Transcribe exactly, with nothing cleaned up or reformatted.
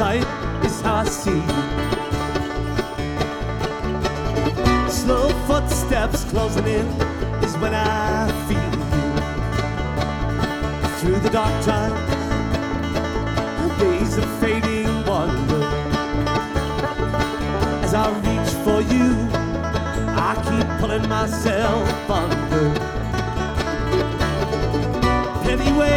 sight is how I see you. Slow footsteps closing in is when I feel you. Through the dark times, days of fading wonder, as I reach for you, I keep pulling myself under. Anyway,